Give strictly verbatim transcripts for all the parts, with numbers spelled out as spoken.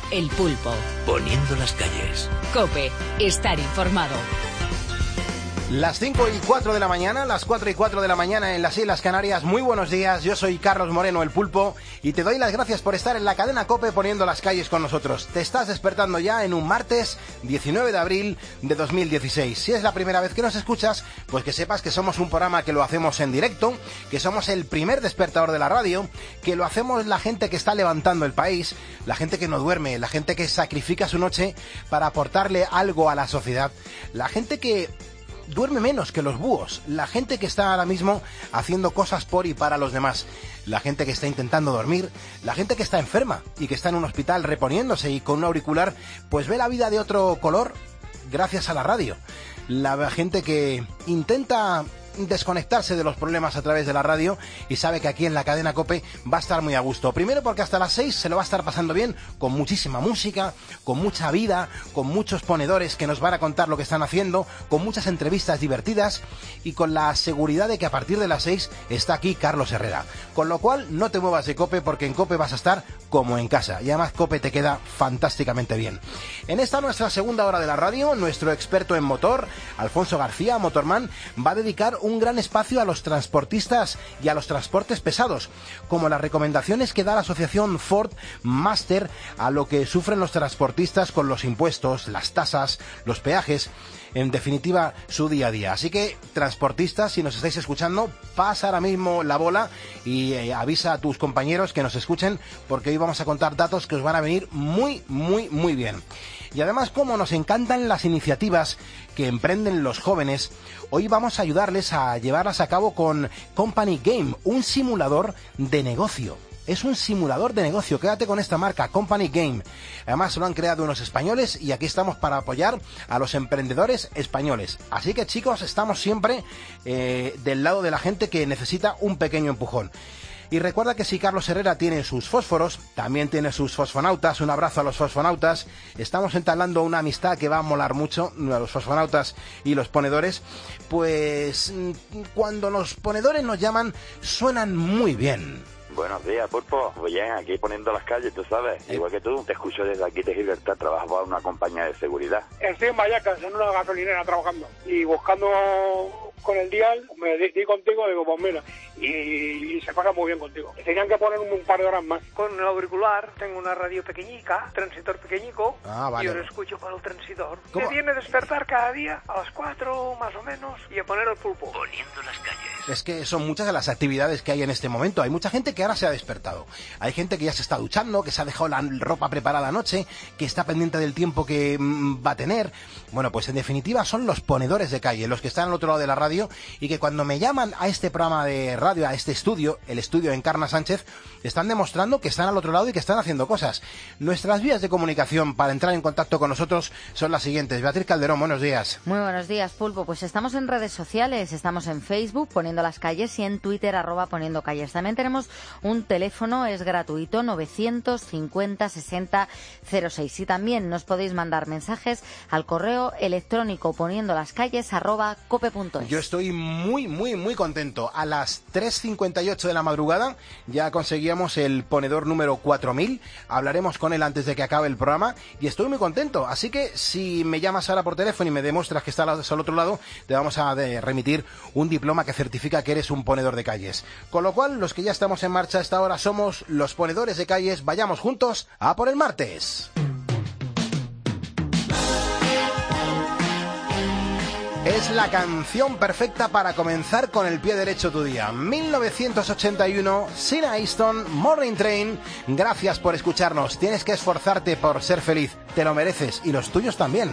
El Pulpo. Poniendo las calles. COPE. Estar informado. Las cinco y cuatro de la mañana, las cuatro y cuatro de la mañana en las Islas Canarias. Muy buenos días, yo soy Carlos Moreno, el Pulpo, y te doy las gracias por estar en la cadena COPE poniendo las calles con nosotros. Te estás despertando ya en un martes diecinueve de abril de dos mil dieciséis. Si es la primera vez que nos escuchas, pues que sepas que somos un programa que lo hacemos en directo, que somos el primer despertador de la radio, que lo hacemos la gente que está levantando el país, la gente que no duerme, la gente que sacrifica su noche para aportarle algo a la sociedad, la gente que duerme menos que los búhos, la gente que está ahora mismo haciendo cosas por y para los demás, la gente que está intentando dormir, la gente que está enferma y que está en un hospital reponiéndose y con un auricular, pues ve la vida de otro color gracias a la radio, la gente que intenta desconectarse de los problemas a través de la radio y sabe que aquí en la cadena COPE va a estar muy a gusto. Primero porque hasta las seis se lo va a estar pasando bien, con muchísima música, con mucha vida, con muchos ponedores que nos van a contar lo que están haciendo, con muchas entrevistas divertidas y con la seguridad de que a partir de las seis está aquí Carlos Herrera. Con lo cual no te muevas de COPE porque en COPE vas a estar como en casa y además COPE te queda fantásticamente bien. En esta nuestra segunda hora de la radio, nuestro experto en motor, Alfonso García, Motorman, va a dedicar un gran espacio a los transportistas y a los transportes pesados, como las recomendaciones que da la asociación Ford Master a lo que sufren los transportistas con los impuestos, las tasas, los peajes, en definitiva su día a día. Así que transportistas, si nos estáis escuchando, pasa ahora mismo la bola y eh, avisa a tus compañeros que nos escuchen, porque hoy vamos a contar datos que os van a venir muy, muy, muy bien. Y además, como nos encantan las iniciativas que emprenden los jóvenes, hoy vamos a ayudarles a llevarlas a cabo con Company Game, un simulador de negocio. Es un simulador de negocio, quédate con esta marca, Company Game. Además lo han creado unos españoles y aquí estamos para apoyar a los emprendedores españoles. Así que chicos, estamos siempre eh, del lado de la gente que necesita un pequeño empujón. Y recuerda que si Carlos Herrera tiene sus fósforos, también tiene sus fosfonautas. Un abrazo a los fosfonautas. Estamos entablando una amistad que va a molar mucho, a los fosfonautas y los ponedores. Pues cuando los ponedores nos llaman, suenan muy bien. Buenos días, Pulpo. Bien, aquí poniendo las calles, tú sabes. Eh. Igual que tú, te escucho desde aquí de Gibraltar. Trabajo para una compañía de seguridad. Estoy en Vallecas, en una gasolinera trabajando. Y buscando con el dial, me di, di contigo, digo, pues mira, y, y se pasa muy bien contigo. Tenían que poner un, un par de horas más. Con el auricular, tengo una radio pequeñica, transistor pequeñico, ah, vale. Y yo lo escucho con el transistor. ¿Cómo? Me viene a despertar cada día a las cuatro, más o menos, y a poner el Pulpo. Poniendo las calles. Es que son muchas de las actividades que hay en este momento. Hay mucha gente que ahora se ha despertado. Hay gente que ya se está duchando, que se ha dejado la ropa preparada anoche, que está pendiente del tiempo que mmm, va a tener. Bueno, pues en definitiva son los ponedores de calle, los que están al otro lado de la radio y que cuando me llaman a este programa de radio, a este estudio, el estudio Encarna Sánchez, están demostrando que están al otro lado y que están haciendo cosas. Nuestras vías de comunicación para entrar en contacto con nosotros son las siguientes. Beatriz Calderón, buenos días. Muy buenos días, Pulpo. Pues estamos en redes sociales, estamos en Facebook, Poniendo las Calles, y en Twitter, arroba Poniendo Calles. También tenemos un teléfono, es gratuito, novecientos cincuenta sesenta cero seis. Y también nos podéis mandar mensajes al correo electrónico poniendo las calles arroba cope punto es. Yo estoy muy, muy, muy contento. A las tres cincuenta y ocho de la madrugada ya conseguíamos el ponedor número cuatro mil. Hablaremos con él antes de que acabe el programa y estoy muy contento. Así que si me llamas ahora por teléfono y me demuestras que estás al otro lado, te vamos a remitir un diploma que certifica que eres un ponedor de calles. Con lo cual, los que ya estamos en marcha a esta hora somos los ponedores de calles. Vayamos juntos a por el martes. Es la canción perfecta para comenzar con el pie derecho tu día. mil novecientos ochenta y uno, Sina Easton, Morning Train. Gracias por escucharnos. Tienes que esforzarte por ser feliz. Te lo mereces y los tuyos también.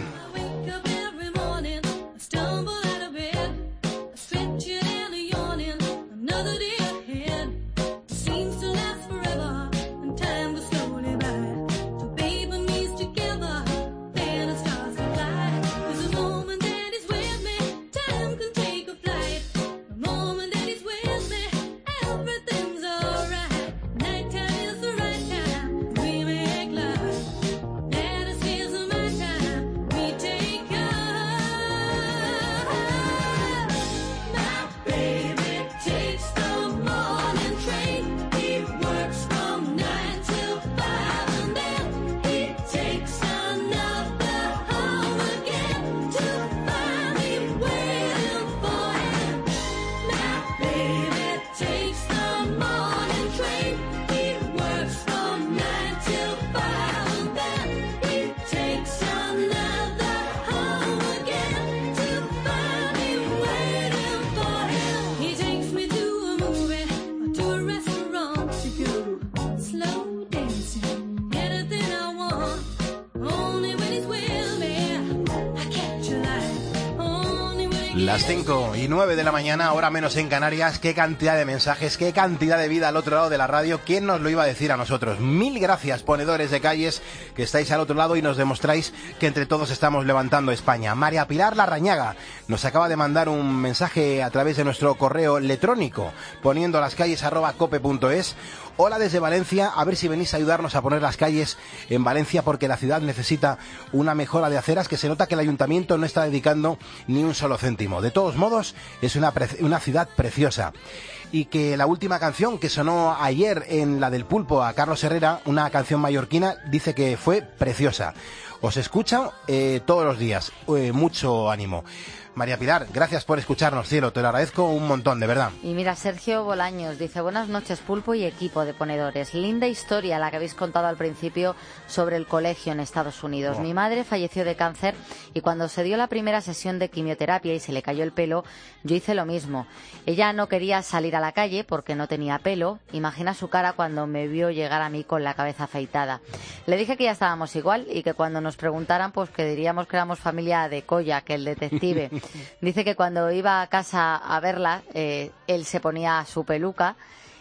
Take Las cinco y nueve de la mañana, hora menos en Canarias. Qué cantidad de mensajes, qué cantidad de vida al otro lado de la radio. ¿Quién nos lo iba a decir a nosotros? Mil gracias, ponedores de calles, que estáis al otro lado y nos demostráis que entre todos estamos levantando España. María Pilar Larrañaga nos acaba de mandar un mensaje a través de nuestro correo electrónico, poniendo las calles arroba cope punto es. Hola desde Valencia, a ver si venís a ayudarnos a poner las calles en Valencia, porque la ciudad necesita una mejora de aceras, que se nota que el ayuntamiento no está dedicando ni un solo céntimo. De todos modos, es una, pre- una ciudad preciosa. Y que la última canción que sonó ayer en la del Pulpo a Carlos Herrera, una canción mallorquina, dice que fue preciosa. Os escucha eh, todos los días, eh, mucho ánimo. María Pilar, gracias por escucharnos, cielo, te lo agradezco un montón, de verdad. Y mira, Sergio Bolaños dice: buenas noches, Pulpo y equipo de ponedores. Linda historia la que habéis contado al principio sobre el colegio en Estados Unidos. Oh. Mi madre falleció de cáncer y cuando se dio la primera sesión de quimioterapia y se le cayó el pelo, yo hice lo mismo. Ella no quería salir a la calle porque no tenía pelo. Imagina su cara cuando me vio llegar a mí con la cabeza afeitada. Le dije que ya estábamos igual y que cuando nos preguntaran, pues que diríamos que éramos familia de Colla, que el detective. Dice que cuando iba a casa a verla, eh, él se ponía su peluca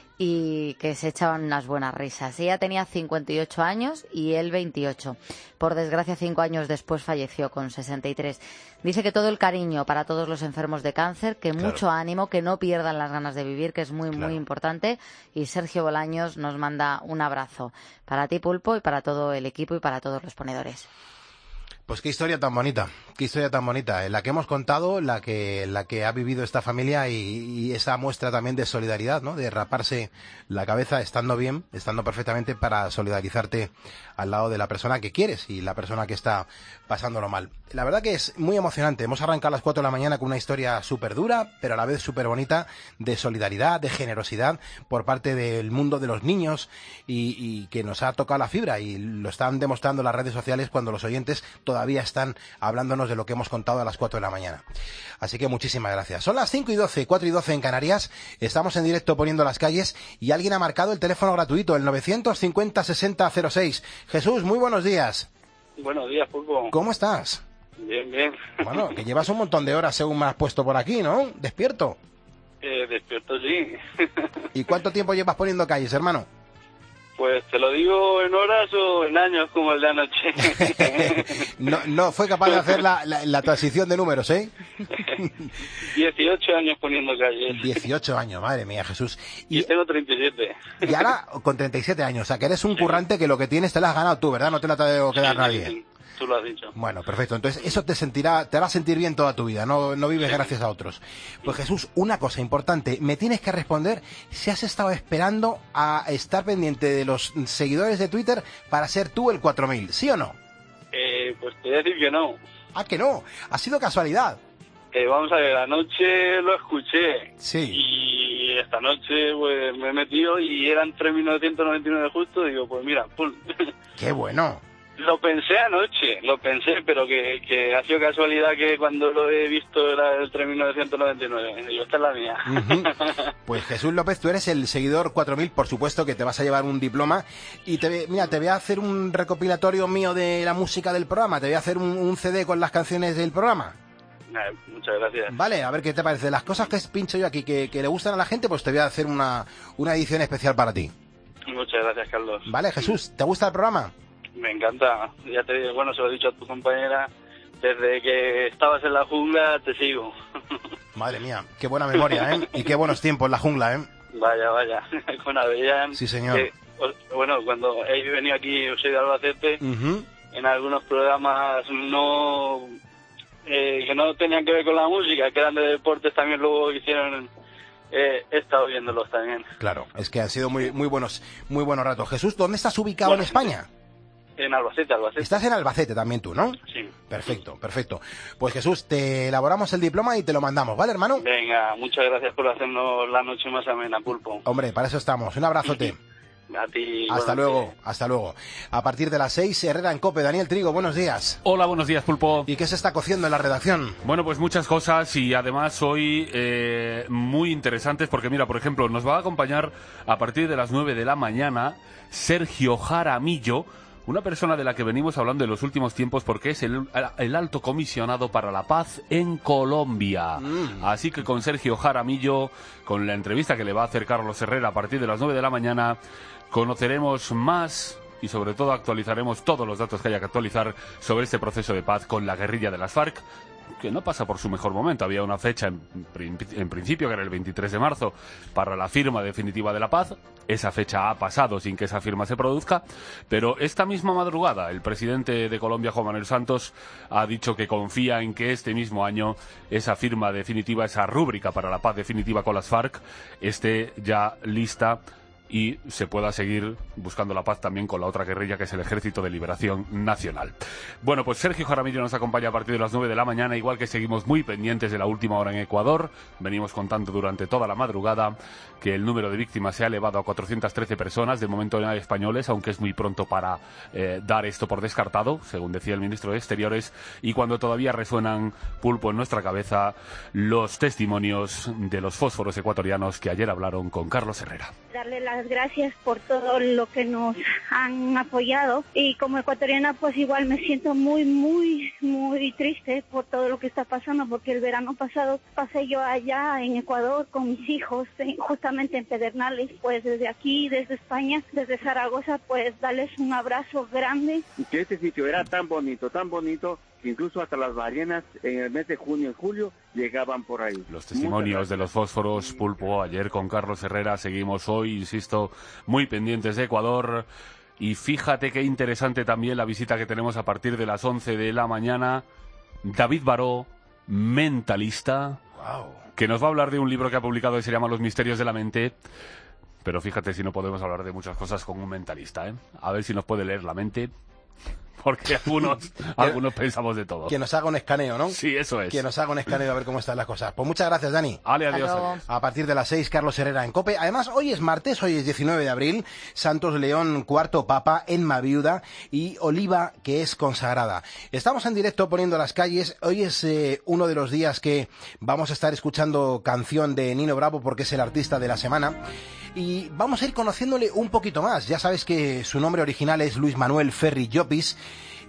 y que se echaban unas buenas risas. Ella tenía cincuenta y ocho años y él veintiocho. Por desgracia, cinco años después falleció con sesenta y tres. Dice que todo el cariño para todos los enfermos de cáncer, que claro. mucho ánimo, que no pierdan las ganas de vivir, que es muy, claro. muy importante. Y Sergio Bolaños nos manda un abrazo para ti, Pulpo, y para todo el equipo y para todos los ponedores. Pues qué historia tan bonita, qué historia tan bonita, la que hemos contado, la que la que ha vivido esta familia y, y esa muestra también de solidaridad, ¿no? De raparse la cabeza estando bien, estando perfectamente, para solidarizarte al lado de la persona que quieres y la persona que está pasándolo mal. La verdad que es muy emocionante. Hemos arrancado a las cuatro de la mañana con una historia súper dura, pero a la vez súper bonita, de solidaridad, de generosidad por parte del mundo de los niños y, y que nos ha tocado la fibra, y lo están demostrando las redes sociales cuando los oyentes todavía están hablándonos de lo que hemos contado a las cuatro de la mañana. Así que muchísimas gracias. Son las cinco y doce, cuatro y doce en Canarias. Estamos en directo poniendo las calles y alguien ha marcado el teléfono gratuito, el novecientos cincuenta sesenta cero seis. Jesús, muy buenos días. Buenos días, Pulpo. ¿Cómo estás? Bien, bien. Bueno, que llevas un montón de horas según me has puesto por aquí, ¿no? ¿Despierto? Eh, despierto, sí. ¿Y cuánto tiempo llevas poniendo calles, hermano? Pues te lo digo en horas o en años, como el de anoche. no, no fue capaz de hacer la, la, la transición de números, ¿eh? dieciocho años poniendo calles. dieciocho años, madre mía, Jesús. Y, y tengo treinta y siete. Y ahora con treinta y siete años, o sea que eres un currante que lo que tienes te lo has ganado tú, ¿verdad? No te la te debo quedar sí, nadie. Sí, tú lo has dicho. Bueno, perfecto. Entonces eso te sentirá, te hará sentir bien toda tu vida, no, no vives sí. gracias a otros. Pues Jesús, una cosa importante, me tienes que responder si has estado esperando a estar pendiente de los seguidores de Twitter para ser tú el cuatro mil, ¿sí o no? Eh, pues te voy a decir que no. Ah, que no, ha sido casualidad. Eh, vamos a ver, anoche lo escuché. Sí. Y esta noche pues me he metido y eran tres mil novecientos noventa y nueve justo, digo, pues mira, pum. Qué bueno. Lo pensé anoche, lo pensé, pero que, que ha sido casualidad que cuando lo he visto era el tres mil novecientos noventa y nueve. Digo, esta es la mía. Uh-huh. Pues Jesús López, tú eres el seguidor cuatro mil, por supuesto que te vas a llevar un diploma. Y te, mira, te voy a hacer un recopilatorio mío de la música del programa. Te voy a hacer un, un C D con las canciones del programa. Eh, muchas gracias. Vale, a ver qué te parece. Las cosas que pincho yo aquí que, que le gustan a la gente, pues te voy a hacer una, una edición especial para ti. Muchas gracias, Carlos. Vale, Jesús, ¿te gusta el programa? Me encanta, ya te digo, bueno, se lo he dicho a tu compañera, desde que estabas en la jungla te sigo. Madre mía, qué buena memoria, ¿eh? Y qué buenos tiempos en la jungla, ¿eh? Vaya, vaya, con Avellán. Sí, señor. Que, bueno, cuando he venido aquí, soy de Albacete, uh-huh. en algunos programas no eh, que no tenían que ver con la música, que eran de deportes, también luego hicieron... Eh, he estado viéndolos también. Claro, es que han sido muy muy buenos muy buenos ratos. Jesús, ¿dónde estás ubicado bueno, en España? En Albacete, Albacete. Estás en Albacete también tú, ¿no? Sí. Perfecto, perfecto. Pues Jesús, te elaboramos el diploma y te lo mandamos, ¿vale, hermano? Venga, muchas gracias por hacernos la noche más amena, Pulpo. Hombre, para eso estamos. Un abrazote. A ti. Hasta luego, hasta luego. A partir de las seis, Herrera en COPE. Daniel Trigo, buenos días. Hola, buenos días, Pulpo. ¿Y qué se está cociendo en la redacción? Bueno, pues muchas cosas y además hoy eh, muy interesantes porque mira, por ejemplo, nos va a acompañar a partir de las nueve de la mañana Sergio Jaramillo una persona de la que venimos hablando en los últimos tiempos porque es el, el alto comisionado para la paz en Colombia. Mm. Así que con Sergio Jaramillo, con la entrevista que le va a hacer Carlos Herrera a partir de las nueve de la mañana, conoceremos más y sobre todo actualizaremos todos los datos que haya que actualizar sobre este proceso de paz con la guerrilla de las FARC, que no pasa por su mejor momento. Había una fecha en, en principio que era el veintitrés de marzo para la firma definitiva de la paz. Esa fecha ha pasado sin que esa firma se produzca, pero esta misma madrugada el presidente de Colombia, Juan Manuel Santos, ha dicho que confía en que este mismo año esa firma definitiva, esa rúbrica para la paz definitiva con las FARC, esté ya lista y se pueda seguir buscando la paz también con la otra guerrilla, que es el Ejército de Liberación Nacional. Bueno, pues Sergio Jaramillo nos acompaña a partir de las nueve de la mañana, igual que seguimos muy pendientes de la última hora en Ecuador. Venimos contando durante toda la madrugada que el número de víctimas se ha elevado a cuatrocientas trece personas. De momento no hay españoles, aunque es muy pronto para eh, dar esto por descartado, según decía el ministro de Exteriores, y cuando todavía resuenan, Pulpo, en nuestra cabeza los testimonios de los fósforos ecuatorianos que ayer hablaron con Carlos Herrera. Darle las gracias por todo lo que nos han apoyado, y como ecuatoriana pues igual me siento muy muy muy triste por todo lo que está pasando, porque el verano pasado pasé yo allá en Ecuador con mis hijos, justamente en Pedernales. Pues desde aquí, desde España, desde Zaragoza, pues darles un abrazo grande. Y que este sitio era tan bonito, tan bonito, que incluso hasta las ballenas en el mes de junio y julio llegaban por ahí. Los testimonios de los fósforos, Pulpo, ayer con Carlos Herrera. Seguimos hoy, insisto, muy pendientes de Ecuador. Y fíjate qué interesante también la visita que tenemos a partir de las once de la mañana. David Baró, mentalista, wow, que nos va a hablar de un libro que ha publicado que se llama Los misterios de la mente. Pero fíjate si no podemos hablar de muchas cosas con un mentalista, ¿eh? A ver si nos puede leer la mente, porque algunos, algunos pensamos de todo. Que nos haga un escaneo, ¿no? Sí, eso es. Que nos haga un escaneo a ver cómo están las cosas. Pues muchas gracias, Dani. Ale, adiós. adiós. A partir de las seis, Carlos Herrera en COPE. Además, hoy es martes, hoy es diecinueve de abril. Santos León, cuarto papa, Enma viuda, y Oliva, que es consagrada. Estamos en directo poniendo las calles. Hoy es eh, uno de los días que vamos a estar escuchando canción de Nino Bravo, porque es el artista de la semana. Y vamos a ir conociéndole un poquito más. Ya sabes que su nombre original es Luis Manuel Ferri Llopis,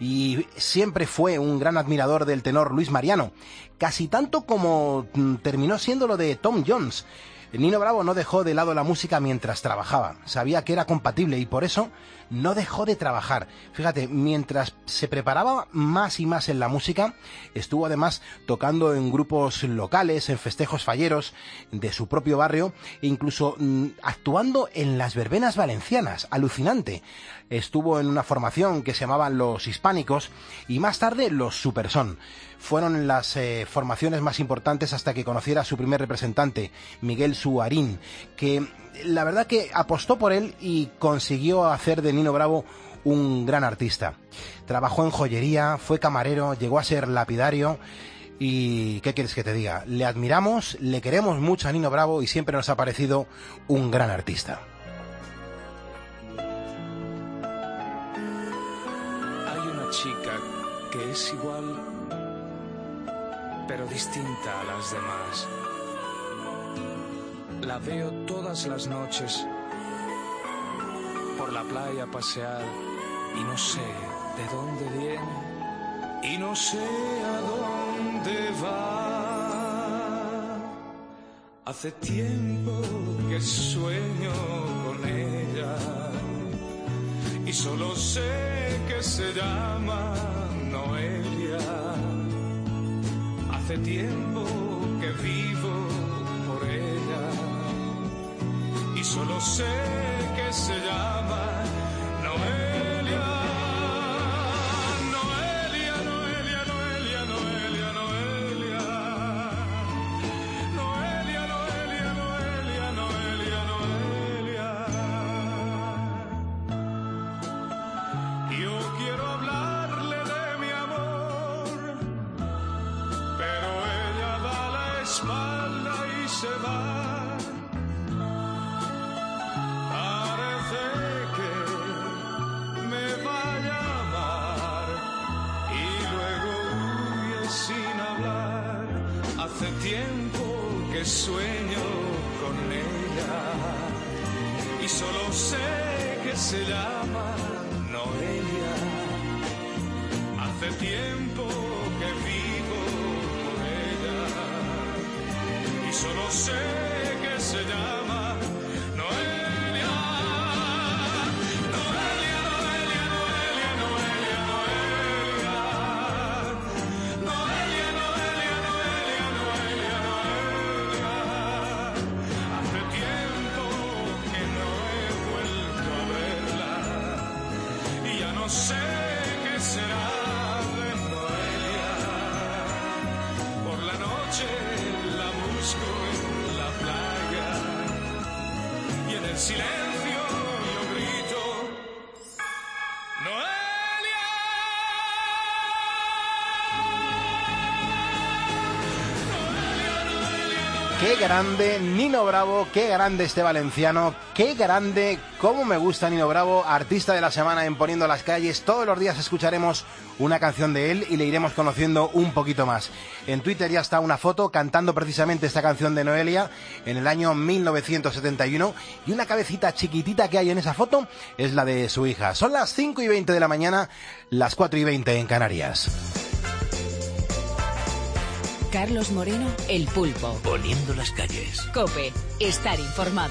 y siempre fue un gran admirador del tenor Luis Mariano, casi tanto como terminó siendo lo de Tom Jones. Nino Bravo no dejó de lado la música mientras trabajaba, sabía que era compatible y por eso no dejó de trabajar. Fíjate, mientras se preparaba más y más en la música, estuvo además tocando en grupos locales, en festejos falleros de su propio barrio, e incluso mmm, actuando en las verbenas valencianas. Alucinante. Estuvo en una formación que se llamaban Los Hispánicos y más tarde Los Superson. Fueron las eh, formaciones más importantes hasta que conociera a su primer representante, Miguel Suarín, que la verdad que apostó por él y consiguió hacer de Nino Bravo un gran artista. Trabajó en joyería, fue camarero, llegó a ser lapidario y ¿qué quieres que te diga? Le admiramos, le queremos mucho a Nino Bravo y siempre nos ha parecido un gran artista. Hay una chica que es igual, pero distinta a las demás. La veo todas las noches por la playa pasear y no sé de dónde viene y no sé a dónde va. Hace tiempo que sueño con ella y solo sé que se llama Noelia. Hace tiempo que vivo por ella y solo sé que se llama Noelia. Noelia, Noelia, Noelia, Noelia, Noelia. Noelia, Noelia, Noelia, Noelia, Noelia. Yo quiero hablarle de mi amor, pero ella da la espalda y se va. Parece que me va a llamar y luego huye sin hablar. Hace tiempo que sueño con ella y solo sé que se llama Noelia. tiempo que vivo por ella y solo sé que se llama Noelia. Noelia, Noelia, Noelia, Noelia, Noelia. Noelia, Noelia, Noelia, Noelia, Noelia. Hace tiempo que no he vuelto a verla y ya no sé qué será de Noelia. Por la noche la busco en la playa y en el silencio yo grito Noelia. Qué grande Nino Bravo, qué grande este valenciano, qué grande, cómo me gusta Nino Bravo, artista de la semana en Poniendo las Calles. Todos los días escucharemos una canción de él y le iremos conociendo un poquito más. En Twitter ya está una foto cantando precisamente esta canción de Noelia en el año mil novecientos setenta y uno y una cabecita chiquitita que hay en esa foto es la de su hija. Son las cinco y veinte de la mañana, las cuatro y veinte en Canarias. Carlos Moreno, El Pulpo. Poniendo las calles. COPE, estar informado.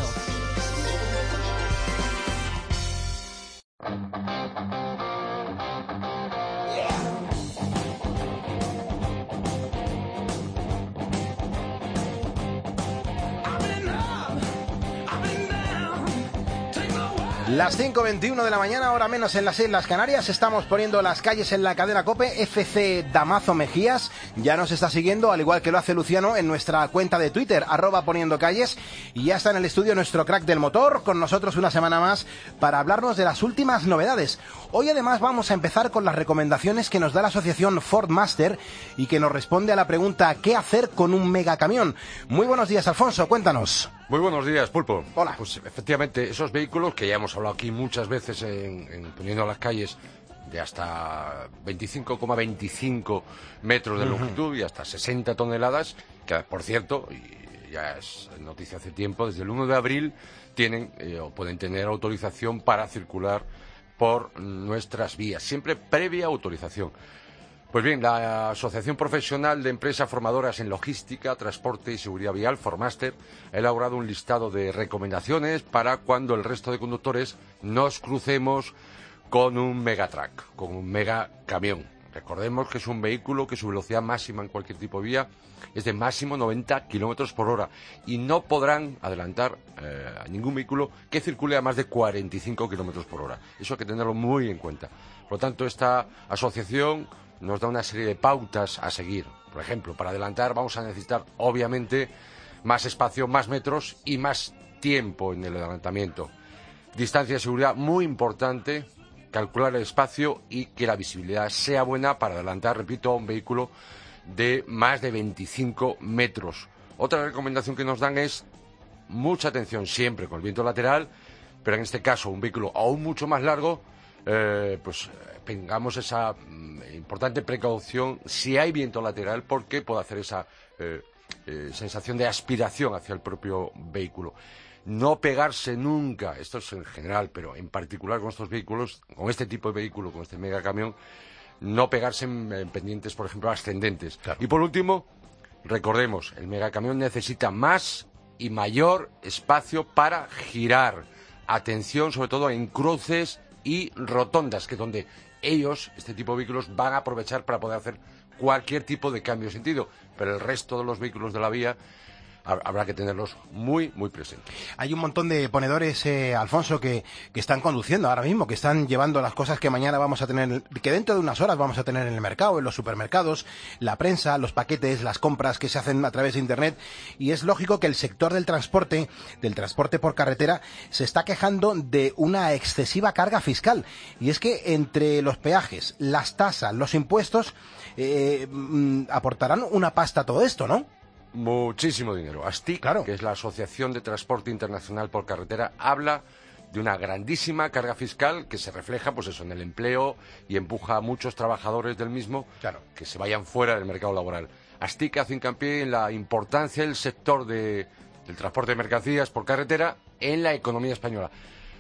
Las cinco veintiuno de la mañana, hora menos en las Islas Canarias. Estamos poniendo las calles en la cadena COPE. F C Damazo Mejías ya nos está siguiendo, al igual que lo hace Luciano en nuestra cuenta de Twitter, arroba poniendo calles. Y ya está en el estudio nuestro crack del motor, con nosotros una semana más para hablarnos de las últimas novedades. Hoy además vamos a empezar con las recomendaciones que nos da la asociación Ford Master y que nos responde a la pregunta ¿qué hacer con un megacamión? Muy buenos días, Alfonso, cuéntanos. Muy buenos días, Pulpo. Hola. Pues efectivamente, esos vehículos que ya hemos hablado aquí muchas veces en, en Poniendo las Calles, de hasta veinticinco coma veinticinco metros de longitud y hasta sesenta toneladas, que por cierto, y ya es noticia hace tiempo, desde el uno de abril tienen eh, o pueden tener autorización para circular por nuestras vías, siempre previa autorización. Pues bien, la Asociación Profesional de Empresas Formadoras en Logística, Transporte y Seguridad Vial, Formaster, ha elaborado un listado de recomendaciones para cuando el resto de conductores nos crucemos con un megatrack, con un megacamión. Recordemos que es un vehículo que su velocidad máxima en cualquier tipo de vía es de máximo noventa kilómetros por hora y no podrán adelantar eh, a ningún vehículo que circule a más de cuarenta y cinco kilómetros por hora. Eso hay que tenerlo muy en cuenta. Por lo tanto, esta asociación nos da una serie de pautas a seguir. Por ejemplo, para adelantar vamos a necesitar, obviamente, más espacio, más metros y más tiempo en el adelantamiento. Distancia de seguridad muy importante, calcular el espacio y que la visibilidad sea buena para adelantar, repito, a un vehículo de más de veinticinco metros. Otra recomendación que nos dan es mucha atención siempre con el viento lateral, pero en este caso un vehículo aún mucho más largo, eh, pues tengamos esa mm, importante precaución si hay viento lateral, porque puede hacer esa eh, eh, sensación de aspiración hacia el propio vehículo. No pegarse nunca, esto es en general, pero en particular con estos vehículos, con este tipo de vehículo, con este megacamión, no pegarse en, en pendientes, por ejemplo, ascendentes. Claro. Y por último, recordemos, el megacamión necesita más y mayor espacio para girar. Atención, sobre todo en cruces y rotondas, que es donde ellos, este tipo de vehículos, van a aprovechar para poder hacer cualquier tipo de cambio de sentido. Pero el resto de los vehículos de la vía habrá que tenerlos muy, muy presentes. Hay un montón de ponedores, eh, Alfonso, que, que están conduciendo ahora mismo, que están llevando las cosas que mañana vamos a tener, que dentro de unas horas vamos a tener en el mercado, en los supermercados, la prensa, los paquetes, las compras que se hacen a través de Internet. Y es lógico que el sector del transporte, del transporte por carretera, se está quejando de una excesiva carga fiscal. Y es que entre los peajes, las tasas, los impuestos, eh, aportarán una pasta a todo esto, ¿no? Muchísimo dinero. ASTIC, claro, que es la Asociación de Transporte Internacional por Carretera, habla de una grandísima carga fiscal que se refleja, pues eso, en el empleo y empuja a muchos trabajadores del mismo, claro, que se vayan fuera del mercado laboral. ASTIC hace hincapié en la importancia del sector de, del transporte de mercancías por carretera en la economía española.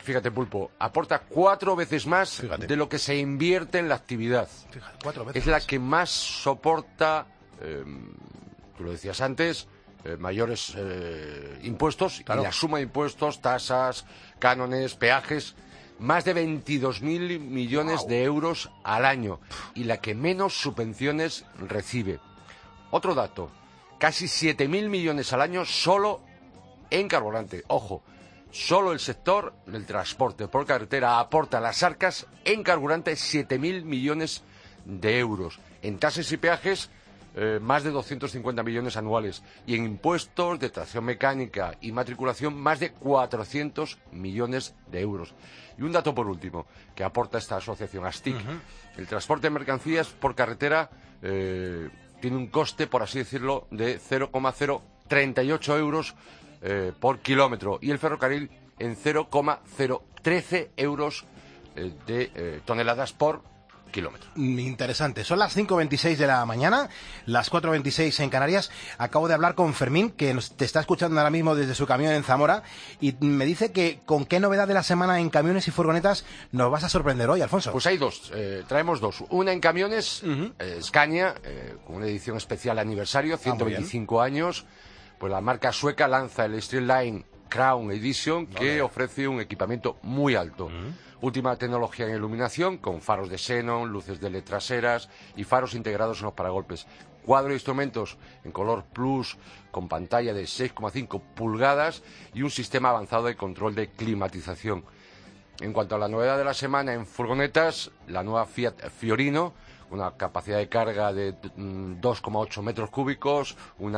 fíjate, Pulpo, aporta cuatro veces más Fíjate. de lo que se invierte en la actividad. Fíjate, cuatro veces Es la más. que más soporta, eh, tú lo decías antes, eh, mayores eh, impuestos, Claro. y la suma de impuestos, tasas, cánones, peajes, más de veintidós mil millones Wow. de euros al año, y la que menos subvenciones recibe. Otro dato, casi siete mil millones al año solo en carburante. Ojo, solo el sector del transporte por carretera aporta a las arcas en carburante siete mil millones de euros. En tasas y peajes, eh, más de doscientos cincuenta millones anuales. Y en impuestos de tracción mecánica y matriculación, más de cuatrocientos millones de euros. Y un dato por último, que aporta esta asociación ASTIC. Uh-huh. El transporte de mercancías por carretera eh, tiene un coste, por así decirlo, de cero coma cero treinta y ocho euros eh, por kilómetro. Y el ferrocarril en cero coma cero trece euros eh, de eh, toneladas por kilómetro. Interesante. Son las cinco veintiséis de la mañana, las cuatro veintiséis en Canarias. Acabo de hablar con Fermín, que nos, te está escuchando ahora mismo desde su camión en Zamora, y me dice que con qué novedad de la semana en camiones y furgonetas nos vas a sorprender hoy, Alfonso. Pues hay dos, eh, traemos dos. Una en camiones, uh-huh. eh, Scania, eh, con una edición especial aniversario, ciento veinticinco ah, años. Pues la marca sueca lanza el Streetline Crown Edition, que vale. ofrece un equipamiento muy alto. Uh-huh. Última tecnología en iluminación, con faros de xenón, luces de L E D traseras y faros integrados en los paragolpes. Cuadro de instrumentos en color plus, con pantalla de seis coma cinco pulgadas y un sistema avanzado de control de climatización. En cuanto a la novedad de la semana en furgonetas, la nueva Fiat Fiorino, una capacidad de carga de dos coma ocho metros cúbicos,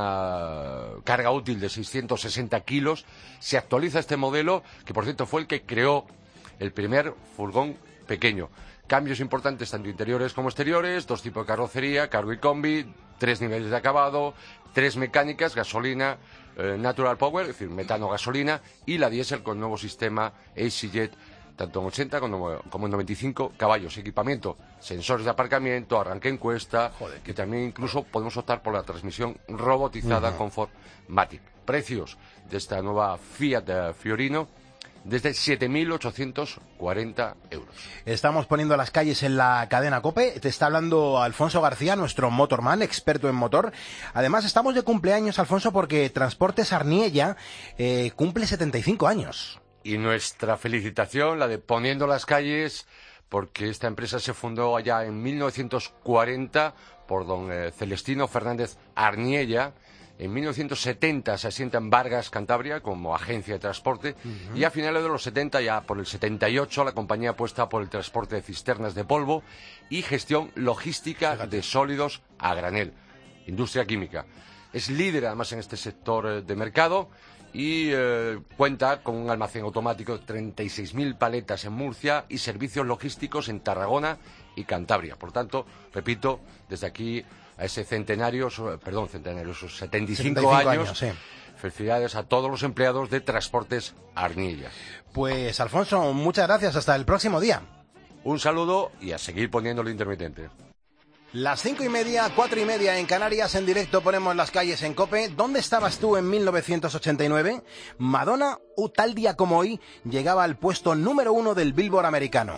una carga útil de seiscientos sesenta kilos. Se actualiza este modelo, que por cierto fue el que creó el primer furgón pequeño. Cambios importantes tanto interiores como exteriores, dos tipos de carrocería, cargo y combi, tres niveles de acabado, tres mecánicas, gasolina, eh, natural power, es decir, metano-gasolina, y la diésel con nuevo sistema EasyJet, tanto en ochenta como, como en noventa y cinco caballos. Equipamiento, sensores de aparcamiento, arranque encuesta, Joder, que también incluso podemos optar por la transmisión robotizada uh-huh. Comfort Matic. Precios de esta nueva Fiat uh, Fiorino desde siete mil ochocientos cuarenta euros. Estamos poniendo las calles en la cadena COPE. Te está hablando Alfonso García, nuestro motorman, experto en motor. Además, estamos de cumpleaños, Alfonso, porque Transportes Arniella eh, cumple setenta y cinco años. Y nuestra felicitación, la de Poniendo las Calles, porque esta empresa se fundó allá en mil novecientos cuarenta por don eh, Celestino Fernández Arniella. En mil novecientos setenta se asienta en Vargas, Cantabria, como agencia de transporte, uh-huh. y a finales de los setenta, ya por el setenta y ocho, la compañía apuesta por el transporte de cisternas de polvo y gestión logística Fíjate. de sólidos a granel. Industria química. Es líder, además, en este sector de mercado y eh, cuenta con un almacén automático de treinta y seis mil paletas en Murcia y servicios logísticos en Tarragona y Cantabria. Por tanto, repito, desde aquí a ese centenario, perdón, centenario, esos setenta y cinco años, sí. Felicidades a todos los empleados de Transportes Arniella. Pues, Alfonso, muchas gracias. Hasta el próximo día. Un saludo y a seguir poniéndolo intermitente. Las cinco y media, cuatro y media en Canarias, en directo ponemos las calles en COPE. ¿Dónde estabas tú en mil novecientos ochenta y nueve? Madonna, uh, tal día como hoy, llegaba al puesto número uno del Billboard americano.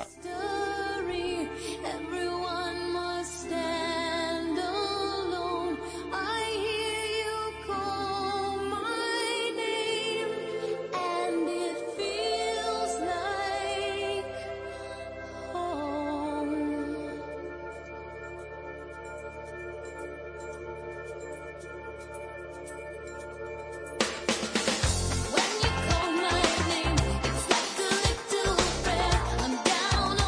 When you call my name, it's like a little breath. I'm down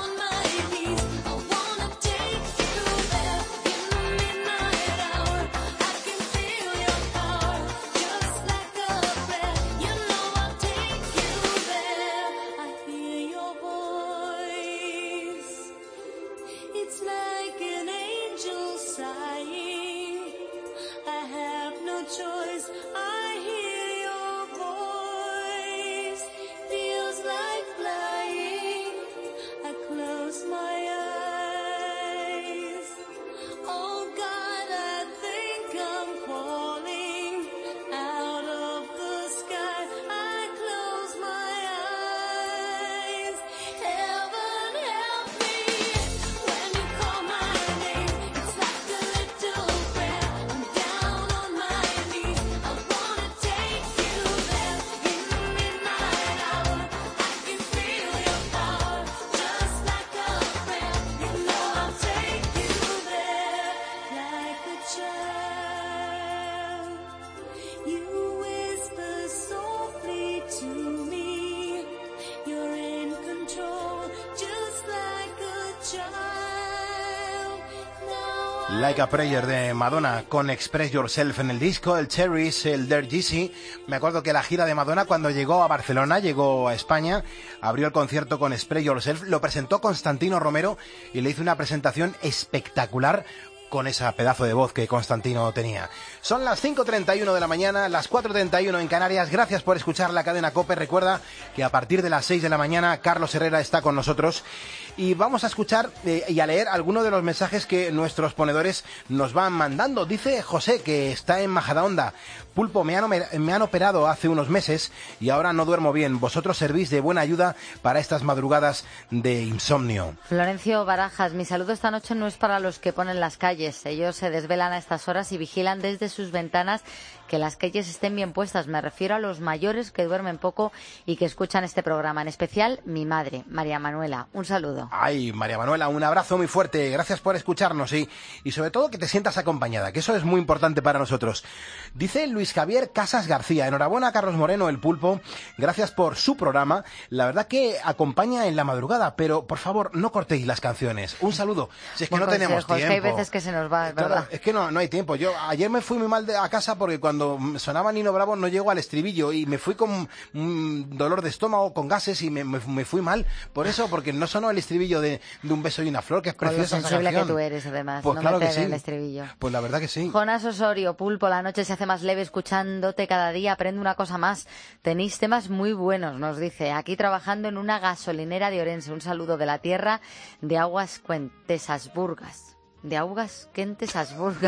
Like a Prayer de Madonna con Express Yourself en el disco, el Cherries, el Dirt Yeezy. Me acuerdo que la gira de Madonna cuando llegó a Barcelona, llegó a España, abrió el concierto con Express Yourself, lo presentó Constantino Romero y le hizo una presentación espectacular con esa pedazo de voz que Constantino tenía. Son las cinco treinta y uno de la mañana, las cuatro treinta y uno en Canarias. Gracias por escuchar la cadena COPE. Recuerda que a partir de las seis de la mañana Carlos Herrera está con nosotros y vamos a escuchar eh, y a leer algunos de los mensajes que nuestros ponedores nos van mandando. Dice José, que está en Majadahonda: Pulpo, me han, me han operado hace unos meses y ahora no duermo bien. Vosotros servís de buena ayuda para estas madrugadas de insomnio. Florencio Barajas: mi saludo esta noche no es para los que ponen las calles. Ellos se desvelan a estas horas y vigilan desde sus ventanas que las calles estén bien puestas. Me refiero a los mayores que duermen poco y que escuchan este programa. En especial mi madre, María Manuela. Un saludo. Ay, María Manuela, un abrazo muy fuerte. Gracias por escucharnos y, y sobre todo que te sientas acompañada, que eso es muy importante para nosotros. Dice Luis Javier Casas García: enhorabuena a Carlos Moreno, el Pulpo. Gracias por su programa. La verdad que acompaña en la madrugada, pero por favor no cortéis las canciones. Un saludo. Si es que Buen no consejo, tenemos tiempo. Es que hay veces que se nos va, es Claro, verdad. es que no, no hay tiempo. Yo ayer me fui muy mal de, a casa porque cuando sonaba Nino Bravo no llego al estribillo y me fui con un dolor de estómago, con gases y me, me, me fui mal. Por eso, porque no sonó el estribillo de, de Un beso y una flor, que es Con lo preciosa esa sensible que canción. tú eres, además. Pues no claro que meter sí. el estribillo. Pues la verdad que sí. Jonas Osorio: Pulpo, la noche se hace más leve escuchándote cada día. Aprende una cosa más. Tenéis temas muy buenos, nos dice. Aquí trabajando en una gasolinera de Orense. Un saludo de la tierra de Aguas Cuentesasburgas. De Augas Quentesasburgas.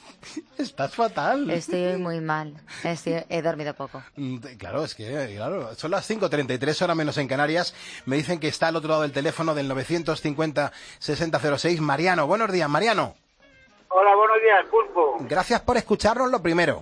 Estás fatal. Estoy hoy muy mal. Estoy, he dormido poco. Claro, es que claro, son las cinco treinta y tres, hora menos en Canarias. Me dicen que está al otro lado del teléfono del novecientos cincuenta sesenta cero seis. Mariano, buenos días, Mariano. Hola, buenos días, Pulpo. Gracias por escucharnos, lo primero.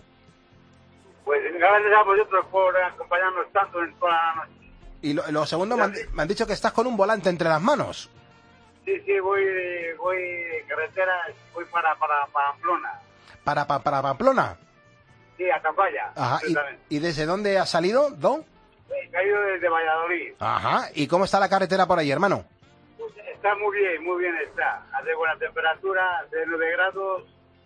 Pues gracias a vosotros por acompañarnos tanto en toda la noche. Y lo, lo segundo, me han, me han dicho que estás con un volante entre las manos. Sí, sí, voy, voy de carretera, voy para, para, para Pamplona. ¿Para, para, para Pamplona? Sí, a Tafalla. Ajá. ¿Y, ¿Y desde dónde has salido, Don? He caído desde Valladolid. Ajá. ¿Y cómo está la carretera por ahí, hermano? Pues está muy bien, muy bien está. Hace buena temperatura, hace nueve grados.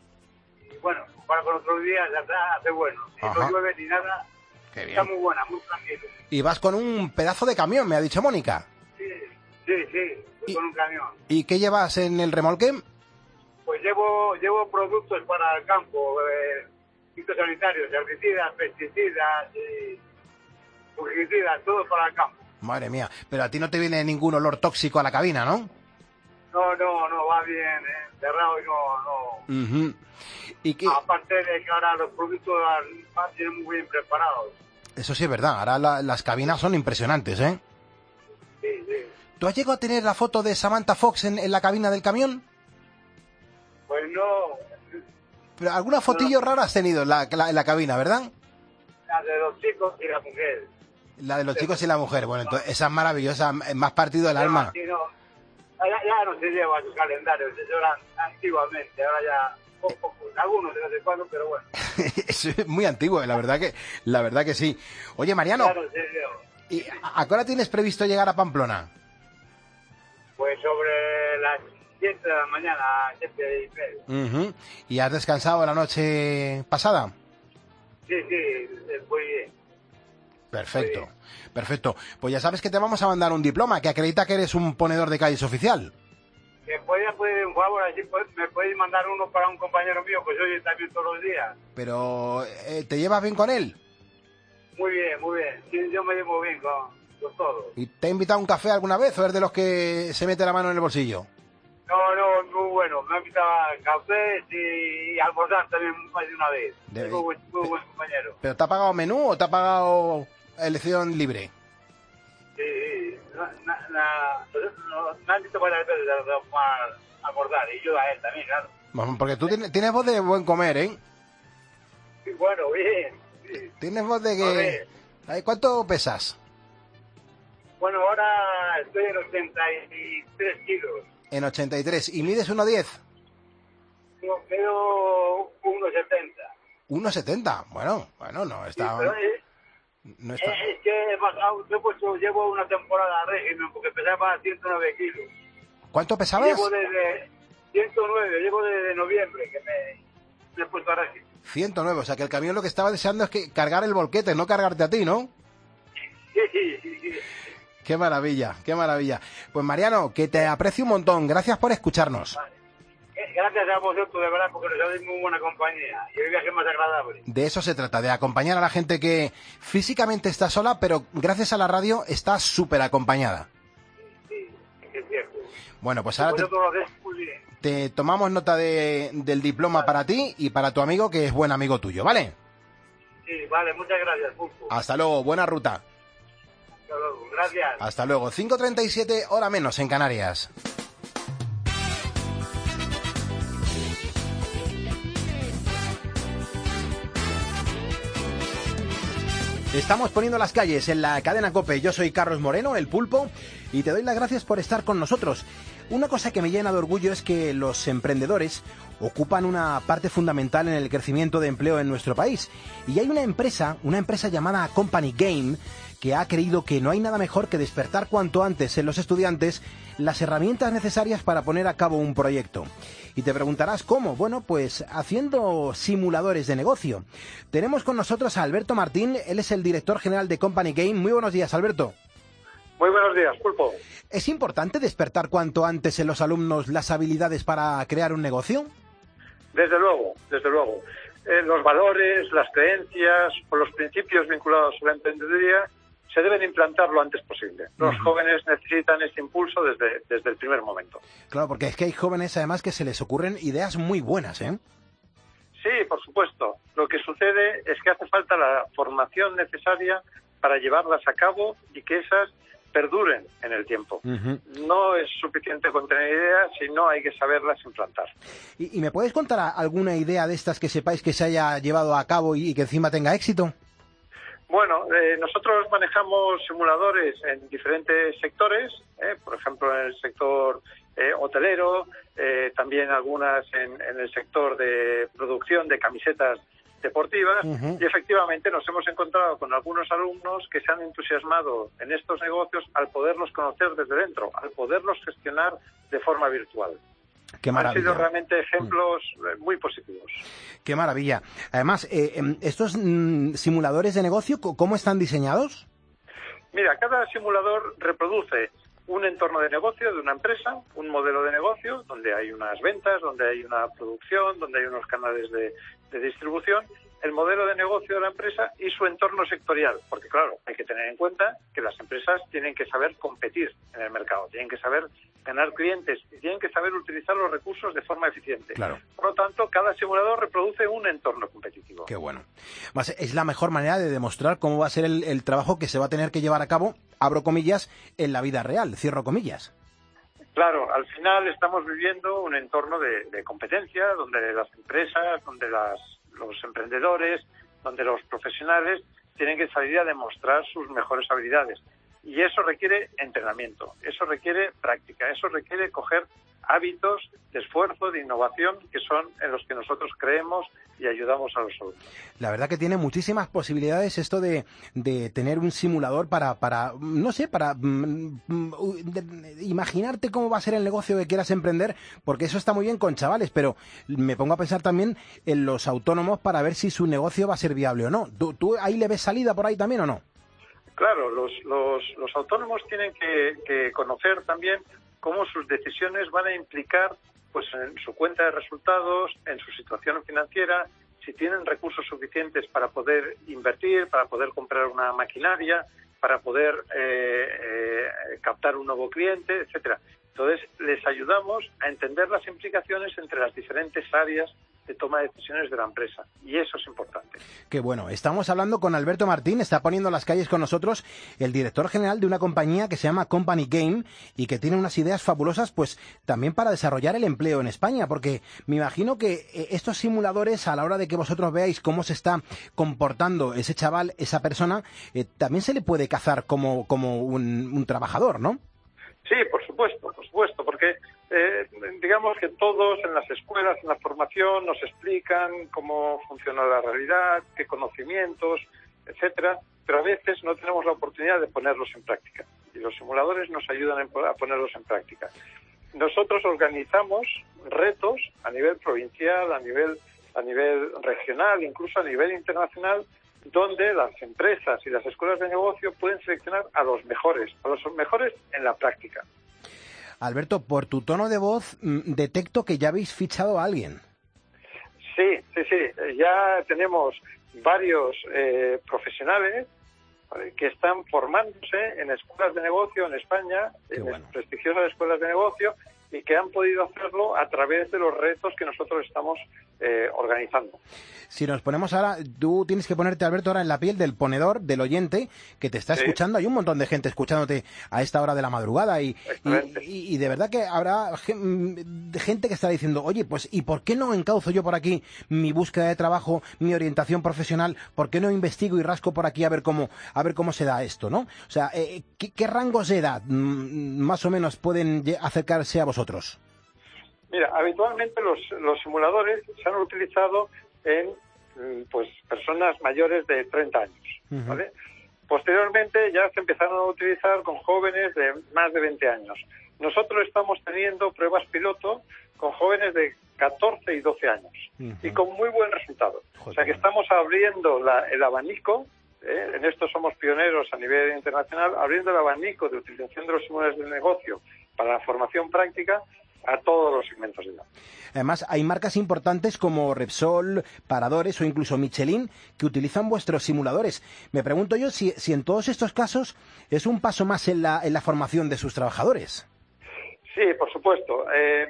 Y bueno, para con otros días hace bueno. Si Ajá. no llueve ni nada, Qué bien. está muy buena, muy tranquilo. Y vas con un pedazo de camión, me ha dicho Mónica. Sí, sí, sí, voy con un camión. ¿Y qué llevas en el remolque? Pues llevo llevo productos para el campo, eh, fitosanitarios, herbicidas, pesticidas, y fungicidas, todo para el campo. Madre mía, pero a ti no te viene ningún olor tóxico a la cabina, ¿no? No, no, no, va bien, eh, cerrado y no, no. Uh-huh. ¿Y qué? Aparte de que ahora los productos van tienen muy bien preparados. Eso sí es verdad, ahora la, las cabinas son impresionantes, ¿eh? Sí, sí. ¿Tú has llegado a tener la foto de Samantha Fox en, en la cabina del camión? Pues no. Pero alguna fotillo no. rara has tenido en la, la, en la cabina, ¿verdad? La de los chicos y la mujer. La de los chicos y la mujer. Bueno, entonces esa es maravillosa, más partido del alma. Sí, no. Ya, ya no se lleva sus calendarios, se llevan antiguamente, ahora ya poco, poco, algunos de vez en cuando, pero bueno. Eso es muy antiguo, la verdad que la verdad que sí. Oye, Mariano, Claro, se lleva. ¿y a qué hora tienes previsto llegar a Pamplona? Pues sobre las siete de la mañana, siete y media. Uh-huh. ¿Y has descansado la noche pasada? Sí, sí, muy bien. Perfecto, perfecto. Pues ya sabes que te vamos a mandar un diploma que acredita que eres un ponedor de calles oficial. Que podía pedir un favor, así pues, me podéis mandar uno para un compañero mío, pues oye también todos los días. Pero, eh, ¿te llevas bien con él? Muy bien, muy bien. Sí, yo me llevo bien con, con todo. ¿Y te ha invitado a un café alguna vez o eres de los que se mete la mano en el bolsillo? No, no, muy bueno. Me ha invitado a café y, y a almorzar también más de una vez. De... Muy, buen, muy buen compañero. ¿Pero te ha pagado menú o te ha pagado elección libre? Sí, na, na, na, no, me han dicho varias veces a almorzar y yo a él también, claro. Porque tú tienes, tienes voz de buen comer, ¿eh? Sí, bueno, bien. Sí. Tienes voz de que... Ay, ¿cuánto pesas? Bueno, ahora estoy en ochenta y tres kilos. En ochenta y tres. ¿Y mides uno diez? No, mido uno setenta. uno setenta. Bueno, bueno, no está... Sí, pero es, no está... es que he bajado, yo pues, llevo una temporada régimen porque pesaba ciento nueve kilos. ¿Cuánto pesabas? Llevo desde ciento nueve, llevo desde noviembre, que me, me he puesto a régimen. ciento nueve, o sea que el camión lo que estaba deseando es que cargar el volquete, no cargarte a ti, ¿no? Sí, sí, sí. Qué maravilla, qué maravilla. Pues Mariano, que te aprecio un montón, gracias por escucharnos. Vale. Gracias a vosotros, de verdad, porque nos dais muy buena compañía y el viaje más agradable. De eso se trata, de acompañar a la gente que físicamente está sola, pero gracias a la radio está súper acompañada. Sí, sí, es cierto. Bueno, pues ahora te, Vosotros lo hacéis muy bien. te tomamos nota de, del diploma para ti y para tu amigo, que es buen amigo tuyo, ¿vale? Sí, vale, muchas gracias, Pulpo. Hasta luego, buena ruta. Hasta luego, gracias. Hasta luego, cinco treinta y siete, hora menos en Canarias. Estamos poniendo las calles en la cadena COPE. Yo soy Carlos Moreno, el Pulpo, y te doy las gracias por estar con nosotros. Una cosa que me llena de orgullo es que los emprendedores ocupan una parte fundamental en el crecimiento de empleo en nuestro país. Y hay una empresa, una empresa llamada Company Game, que ha creído que no hay nada mejor que despertar cuanto antes en los estudiantes las herramientas necesarias para poner a cabo un proyecto. Y te preguntarás cómo. Bueno, pues haciendo simuladores de negocio. Tenemos con nosotros a Alberto Martín, él es el director general de Company Game. Muy buenos días, Alberto. Muy buenos días, Pulpo. ¿Es importante despertar cuanto antes en los alumnos las habilidades para crear un negocio? Desde luego, desde luego. Eh, los valores, las creencias o los principios vinculados a la emprendeduría se deben implantar lo antes posible. Los uh-huh. jóvenes necesitan ese impulso desde, desde el primer momento. Claro, porque es que hay jóvenes además que se les ocurren ideas muy buenas, ¿eh? Sí, por supuesto. Lo que sucede es que hace falta la formación necesaria para llevarlas a cabo y que esas perduren en el tiempo. Uh-huh. No es suficiente con tener ideas, sino hay que saberlas implantar. ¿Y, y me puedes contar alguna idea de estas que sepáis que se haya llevado a cabo y, y que encima tenga éxito? Bueno, eh, nosotros manejamos simuladores en diferentes sectores, eh, por ejemplo en el sector eh, hotelero, eh, también algunas en, en el sector de producción de camisetas deportivas, uh-huh. y efectivamente nos hemos encontrado con algunos alumnos que se han entusiasmado en estos negocios al poderlos conocer desde dentro, al poderlos gestionar de forma virtual. Qué maravilla. Han sido realmente ejemplos mm. muy positivos. Qué maravilla. Además, eh, ¿estos mm, simuladores de negocio cómo están diseñados? Mira, cada simulador reproduce un entorno de negocio de una empresa, un modelo de negocio donde hay unas ventas, donde hay una producción, donde hay unos canales de, de distribución, el modelo de negocio de la empresa y su entorno sectorial. Porque, claro, hay que tener en cuenta que las empresas tienen que saber competir en el mercado, tienen que saber ganar clientes y tienen que saber utilizar los recursos de forma eficiente. Claro. Por lo tanto, cada simulador reproduce un entorno competitivo. Qué bueno. Más, es la mejor manera de demostrar cómo va a ser el, el trabajo que se va a tener que llevar a cabo, abro comillas, en la vida real, cierro comillas. Claro, al final estamos viviendo un entorno de, de competencia donde las empresas, donde las los emprendedores, donde los profesionales tienen que salir a demostrar sus mejores habilidades. Y eso requiere entrenamiento, eso requiere práctica, eso requiere coger hábitos de esfuerzo, de innovación, que son en los que nosotros creemos y ayudamos a los alumnos. La verdad que tiene muchísimas posibilidades esto de, de tener un simulador para, para no sé, para mm, de, imaginarte cómo va a ser el negocio que quieras emprender, porque eso está muy bien con chavales, pero me pongo a pensar también en los autónomos para ver si su negocio va a ser viable o no. ¿Tú, tú ahí le ves salida por ahí también o no? Claro, los, los, los autónomos tienen que, que conocer también cómo sus decisiones van a implicar pues en su cuenta de resultados, en su situación financiera, si tienen recursos suficientes para poder invertir, para poder comprar una maquinaria, para poder eh, eh, captar un nuevo cliente, etcétera. Entonces, les ayudamos a entender las implicaciones entre las diferentes áreas de toma de decisiones de la empresa. Y eso es importante. Qué bueno. Estamos hablando con Alberto Martín, está poniendo las calles con nosotros, el director general de una compañía que se llama Company Game y que tiene unas ideas fabulosas, pues también para desarrollar el empleo en España, porque me imagino que estos simuladores, a la hora de que vosotros veáis cómo se está comportando ese chaval, esa persona, eh, también se le puede cazar como, como un, un trabajador, ¿no? Sí, por supuesto, por supuesto, porque eh, digamos que todos en las escuelas, en la formación, nos explican cómo funciona la realidad, qué conocimientos, etcétera, pero a veces no tenemos la oportunidad de ponerlos en práctica y los simuladores nos ayudan a ponerlos en práctica. nosotros organizamos retos a nivel provincial, a nivel, a nivel regional, incluso a nivel internacional, donde las empresas y las escuelas de negocio pueden seleccionar a los mejores, a los mejores en la práctica. Alberto, por tu tono de voz detecto que ya habéis fichado a alguien. Sí, sí, sí. Ya tenemos varios eh, profesionales que están formándose en escuelas de negocio en España, Qué en bueno. prestigiosas escuelas de negocio, y que han podido hacerlo a través de los retos que nosotros estamos eh, organizando. Si nos ponemos ahora, tú tienes que ponerte, Alberto, ahora en la piel del ponedor, del oyente, que te está sí. escuchando. Hay un montón de gente escuchándote a esta hora de la madrugada y, y, y de verdad que habrá gente que está diciendo, oye, pues ¿y por qué no encauzo yo por aquí mi búsqueda de trabajo, mi orientación profesional? ¿Por qué no investigo y rasco por aquí a ver cómo a ver cómo se da esto, ¿no? O sea, eh, ¿qué, qué rangos de edad más o menos pueden acercarse a vosotros? Mira, habitualmente los, los simuladores se han utilizado en pues personas mayores de treinta años, ¿vale? Uh-huh. Posteriormente ya se empezaron a utilizar con jóvenes de más de veinte años. Nosotros estamos teniendo pruebas piloto con jóvenes de catorce y doce años uh-huh. y con muy buen resultado. Joder. O sea que estamos abriendo la, el abanico, ¿eh? En esto somos pioneros a nivel internacional, abriendo el abanico de utilización de los simuladores de negocio para la formación práctica a todos los segmentos de edad. Además, hay marcas importantes como Repsol, Paradores o incluso Michelin que utilizan vuestros simuladores. Me pregunto yo si, si en todos estos casos es un paso más en la, en la formación de sus trabajadores. Sí, por supuesto. Eh,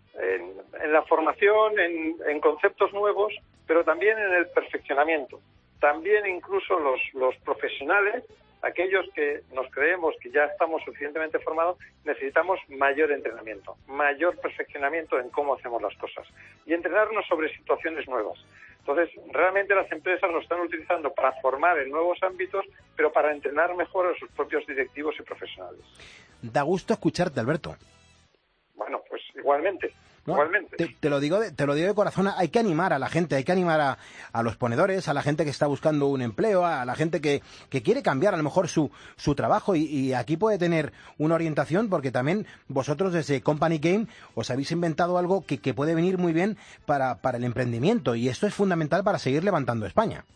en, en la formación, en, en conceptos nuevos, pero también en el perfeccionamiento. También incluso los, los profesionales, aquellos que nos creemos que ya estamos suficientemente formados, necesitamos mayor entrenamiento, mayor perfeccionamiento en cómo hacemos las cosas y entrenarnos sobre situaciones nuevas. Entonces, realmente las empresas lo están utilizando para formar en nuevos ámbitos, pero para entrenar mejor a sus propios directivos y profesionales. Da gusto escucharte, Alberto. Bueno, pues igualmente. No, Igualmente. Te, te lo digo de, te lo digo de corazón, hay que animar a la gente, hay que animar a, a los ponedores, a la gente que está buscando un empleo, a la gente que, que quiere cambiar a lo mejor su, su trabajo y, y aquí puede tener una orientación porque también vosotros desde Company Game os habéis inventado algo que, que puede venir muy bien para, para el emprendimiento y esto es fundamental para seguir levantando España.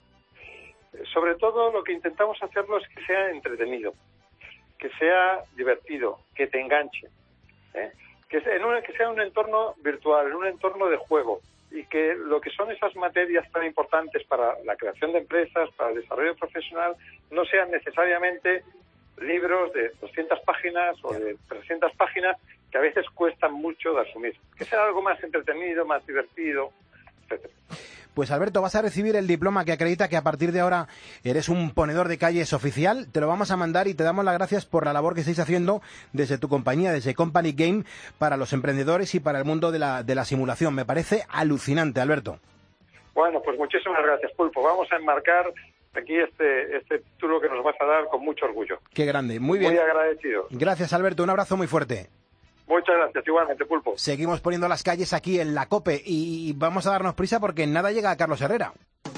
Sobre todo lo que intentamos hacerlo es que sea entretenido, que sea divertido, que te enganche, ¿eh? Que sea, en un, que sea un entorno virtual, en un entorno de juego, y que lo que son esas materias tan importantes para la creación de empresas, para el desarrollo profesional, no sean necesariamente libros de doscientas páginas o de trescientas páginas que a veces cuestan mucho de asumir. Que sea algo más entretenido, más divertido, etcétera. Pues Alberto, vas a recibir el diploma que acredita que a partir de ahora eres un ponedor de calles oficial. Te lo vamos a mandar y te damos las gracias por la labor que estáis haciendo desde tu compañía, desde Company Game, para los emprendedores y para el mundo de la, de la simulación. Me parece alucinante, Alberto. Bueno, pues muchísimas gracias, Pulpo. Vamos a enmarcar aquí este, este título que nos vas a dar con mucho orgullo. Qué grande, muy bien. Muy agradecido. Gracias, Alberto. Un abrazo muy fuerte. Muchas gracias, igualmente, Pulpo. Seguimos poniendo las calles aquí en la COPE y vamos a darnos prisa porque en nada llega a Carlos Herrera.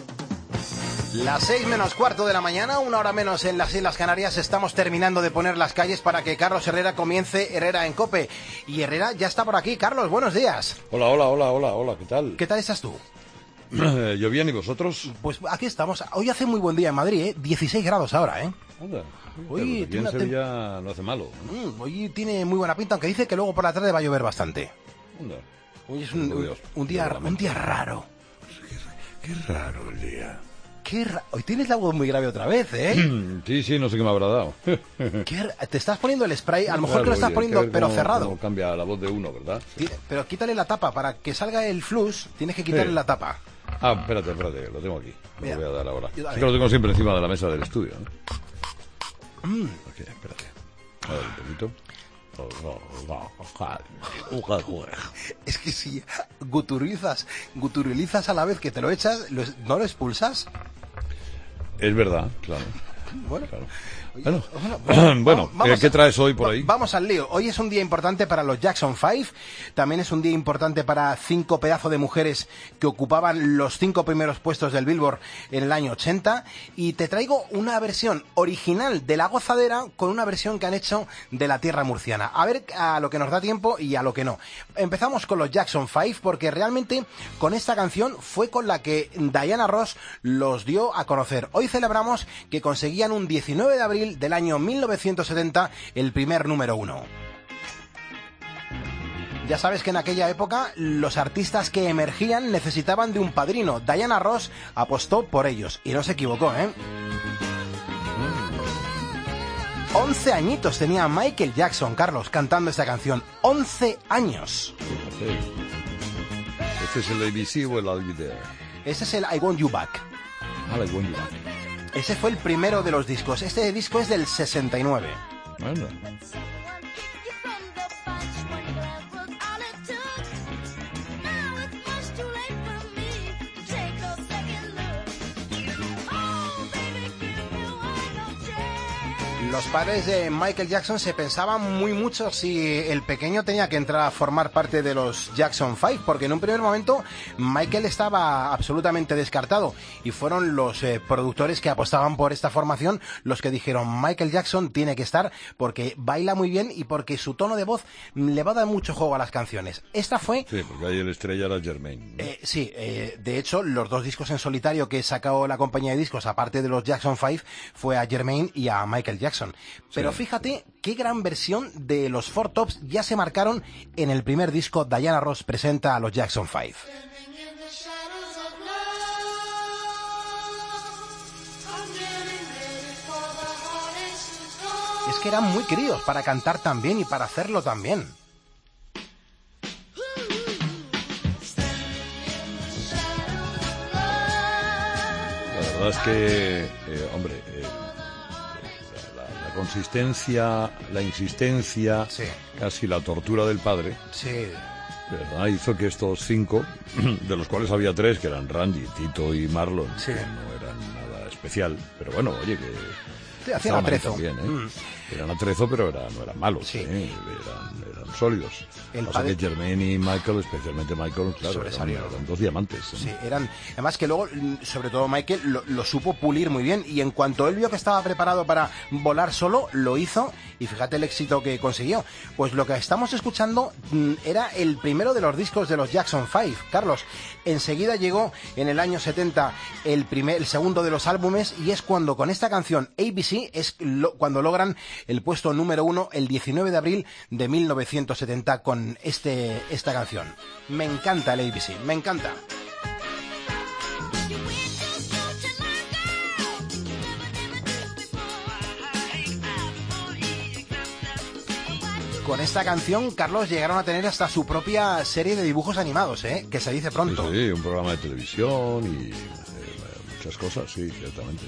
Las seis menos cuarto de la mañana, una hora menos en las Islas Canarias, estamos terminando de poner las calles para que Carlos Herrera comience Herrera en COPE. Y Herrera ya está por aquí. Carlos, buenos días. Hola, hola, hola, hola, hola, ¿qué tal? ¿Qué tal estás tú? Yo bien, ¿y vosotros? Pues aquí estamos. Hoy hace muy buen día en Madrid, ¿eh? dieciséis grados ahora, ¿eh? Anda. Hoy aquí en Sevilla te... no hace malo, ¿no? Mm, hoy tiene muy buena pinta, aunque dice que luego por la tarde va a llover bastante. Anda. Hoy es un, un, un, día, un día raro. Qué, qué raro el día. Qué ra... Hoy tienes la voz muy grave otra vez, ¿eh? Sí, sí, no sé qué me habrá dado. ¿Qué... Te estás poniendo el spray, a lo mejor claro, que lo estás poniendo, pero cómo, cerrado. Cómo cambia la voz de uno, ¿verdad? Sí. Pero quítale la tapa, para que salga el flux, tienes que quitarle sí. la tapa. Ah, espérate, espérate, lo tengo aquí. Lo voy a dar ahora. Es que lo tengo siempre encima de la mesa del estudio, ¿no? Mm. Ok, espérate. A ver, un poquito. Es que si guturizas, guturilizas a la vez que te lo echas, ¿no lo expulsas? Es verdad, claro. Bueno, claro. Bueno, bueno, bueno vamos ¿qué a, traes hoy por ahí? Vamos al lío. Hoy es un día importante para los Jackson Five. También es un día importante para cinco pedazos de mujeres que ocupaban los cinco primeros puestos del Billboard en el año ochenta. Y te traigo una versión original de La Gozadera con una versión que han hecho de La Tierra Murciana. A ver a lo que nos da tiempo y a lo que no. Empezamos con los Jackson Five porque realmente con esta canción fue con la que Diana Ross los dio a conocer. Hoy celebramos que conseguían un diecinueve de abril del año mil novecientos setenta el primer número uno. Ya sabes que en aquella época los artistas que emergían necesitaban de un padrino. Diana Ross apostó por ellos y no se equivocó, ¿eh? once añitos tenía Michael Jackson, Carlos, cantando esta canción. once años. ¿Este es el A B C o el I'll Be There? Este es el I Want You Back. Ah, I Want You Back. Ese fue el primero de los discos. Este disco es del sesenta y nueve. Bueno. Los padres de Michael Jackson se pensaban muy mucho si el pequeño tenía que entrar a formar parte de los Jackson Five, porque en un primer momento Michael estaba absolutamente descartado y fueron los eh, productores que apostaban por esta formación los que dijeron Michael Jackson tiene que estar porque baila muy bien y porque su tono de voz le va a dar mucho juego a las canciones. Esta fue... Sí, porque ahí el estrella era Jermaine, ¿no? Eh, sí, eh, de hecho los dos discos en solitario que sacó la compañía de discos aparte de los Jackson Five fue a Jermaine y a Michael Jackson. Pero sí, fíjate qué gran versión de los Four Tops ya se marcaron en el primer disco. Diana Ross presenta a los Jackson Five. Es que eran muy críos para cantar tan bien y para hacerlo tan bien. La verdad es que, eh, hombre... Eh, La consistencia, la insistencia, sí, casi la tortura del padre, sí, ¿verdad? Hizo que estos cinco, de los cuales había tres, que eran Randy, Tito y Marlon, sí, que no eran nada especial, pero bueno, oye, que sí, hacían atrezo. También, ¿eh? Mm. Eran atrezo, pero era, no eran malos, sí, ¿eh? eran, eran sólidos. El o padre... sea que Jermaine y Michael, especialmente Michael, claro, eran, eran dos diamantes. ¿eh? Sí, eran, además que luego, sobre todo Michael, lo, lo supo pulir muy bien y en cuanto él vio que estaba preparado para volar solo, lo hizo y fíjate el éxito que consiguió. Pues lo que estamos escuchando mm, era el primero de los discos de los Jackson Five, Carlos. Enseguida llegó en el año setenta el, primer, el segundo de los álbumes y es cuando con esta canción A B C es lo, cuando logran el puesto número uno el diecinueve de abril de mil novecientos setenta con este, esta canción. Me encanta el A B C, me encanta. Con esta canción, Carlos, llegaron a tener hasta su propia serie de dibujos animados, ¿eh? Que se dice pronto. Sí, sí, un programa de televisión y eh, muchas cosas, sí, ciertamente.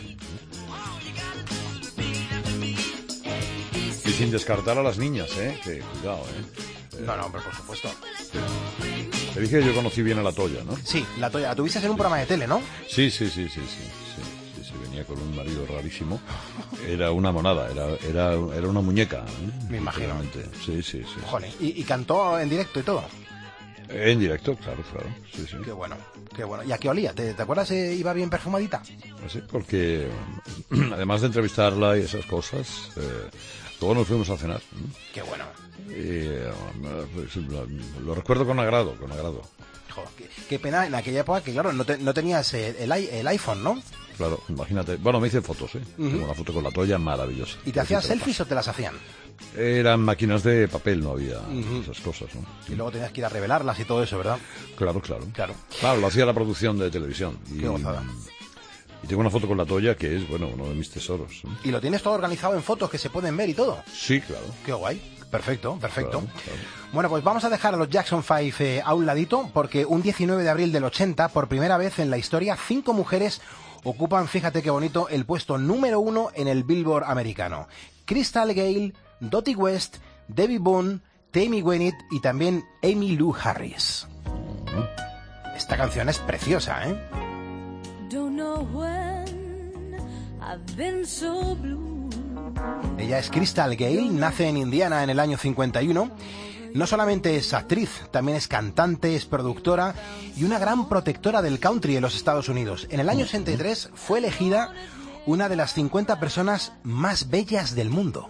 Y sin descartar a las niñas, ¿eh? Que cuidado, ¿eh? No, no, hombre, por supuesto. Te dije que yo conocí bien a la Toya, ¿no? Sí, la Toya. La tuviste en un programa de tele, ¿no? Sí, sí, sí, sí, sí. sí. Venía con un marido rarísimo. Era una monada, era era, era una muñeca. ¿eh? Me imagino. Sí, sí, sí. Joder, ¿y, ¿y cantó en directo y todo? En directo, claro, claro. Sí, sí. Qué bueno, qué bueno. ¿Y a qué olía? ¿Te, te acuerdas? Eh, ¿Iba bien perfumadita? Sí, porque además de entrevistarla y esas cosas, eh, luego nos fuimos a cenar. ¿eh? Qué bueno. Y, eh, pues, lo, lo recuerdo con agrado, con agrado. Joder, qué, qué pena en aquella época que, claro, no, te, no tenías el, el iPhone, ¿no? Claro, imagínate. Bueno, me hice fotos, ¿eh? Uh-huh. Tengo una foto con la Toya maravillosa. ¿Y te hacías selfies o te las hacían? Eran máquinas de papel, no había uh-huh. esas cosas, ¿no? Y luego tenías que ir a revelarlas y todo eso, ¿verdad? Claro, claro. Claro, claro lo hacía la producción de televisión. Qué y, gozada. Y tengo una foto con la Toya que es, bueno, uno de mis tesoros. ¿eh? ¿Y lo tienes todo organizado en fotos que se pueden ver y todo? Sí, claro. Qué guay. Perfecto, perfecto. Claro, claro. Bueno, pues vamos a dejar a los Jackson Five eh, a un ladito, porque un diecinueve de abril del ochenta, por primera vez en la historia, cinco mujeres ocupan, fíjate qué bonito, el puesto número uno en el Billboard americano. Crystal Gayle, Dottie West, Debbie Boone, Tammy Wynette y también Amy Lou Harris. Uh-huh. Esta canción es preciosa, ¿eh? Don't know when I've been so blue. Ella es Crystal Gale, nace en Indiana en el año cincuenta y uno. No solamente es actriz, también es cantante, es productora y una gran protectora del country en los Estados Unidos. En el año ochenta y tres fue elegida una de las cincuenta personas más bellas del mundo.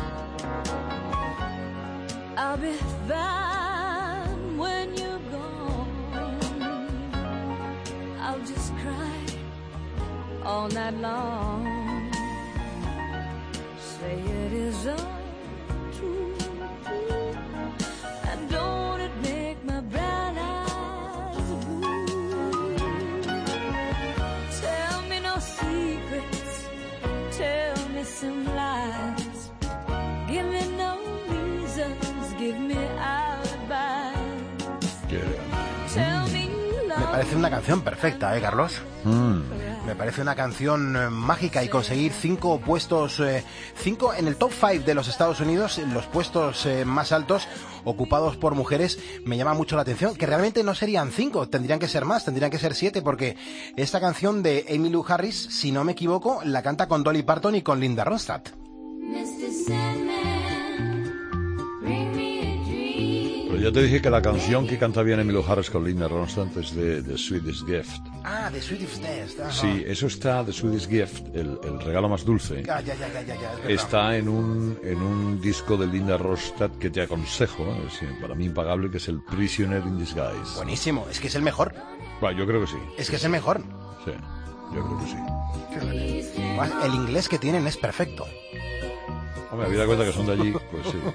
I'll be fine when you're gone. I'll just cry all night long. Say it is untrue. And don't it make my brown eyes blue? Tell me no secrets. Tell me some lies. Give me no reasons. Give me alibis. Tell me you love Me parece una canción perfecta, ¿eh, Carlos? Mm. Me parece una canción eh, mágica, y conseguir cinco puestos, eh, cinco en el top five de los Estados Unidos, en los puestos eh, más altos ocupados por mujeres, me llama mucho la atención, que realmente no serían cinco, tendrían que ser más, tendrían que ser siete, porque esta canción de Emmylou Harris, si no me equivoco, la canta con Dolly Parton y con Linda Ronstadt. Pero ya te dije que la canción que canta bien Emmylou Harris con Linda Ronstadt es de The Sweetest Gift. Ah, The Sweetest Gift. Ajá. Sí, eso está, The Sweetest Gift, el, el regalo más dulce. Ya, ya, ya, ya, ya, ya, Está en un, en un disco de Linda Ronstadt que te aconsejo, ¿eh? Sí, para mí impagable, que es el Prisoner in Disguise. Buenísimo, es que es el mejor. Bueno, yo creo que sí. Es que es el mejor. Sí, yo creo que sí. El inglés que tienen es perfecto. Hombre, habida cuenta que son de allí, pues sí.